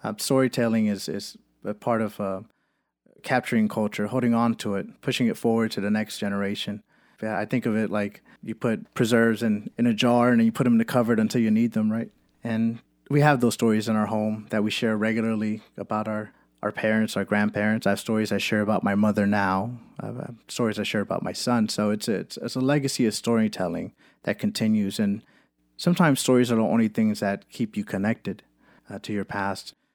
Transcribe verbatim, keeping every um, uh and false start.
Um, storytelling is, is a part of uh, capturing culture, holding on to it, pushing it forward to the next generation. Yeah, I think of it like you put preserves in, in a jar and you put them in the cupboard until you need them, right? And we have those stories in our home that we share regularly about our, our parents, our grandparents. I have stories I share about my mother now. I have stories I share about my son. So it's a, it's, it's a legacy of storytelling that continues. And sometimes stories are the only things that keep you connected uh, to your past.